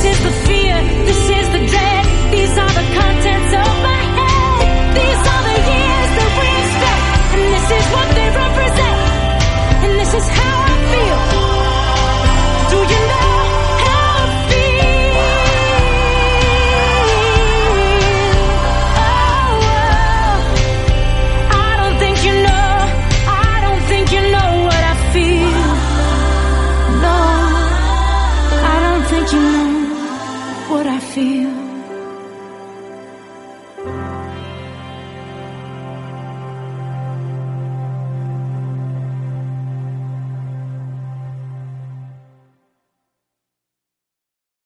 is the fear, this is the dread. These are the contents of my head. These are the years that we've spent, and this is what they represent. And this is how I feel. Do you know how I feel? Oh, I don't think you know. I don't think you know what I feel. No, I don't think you know what I feel.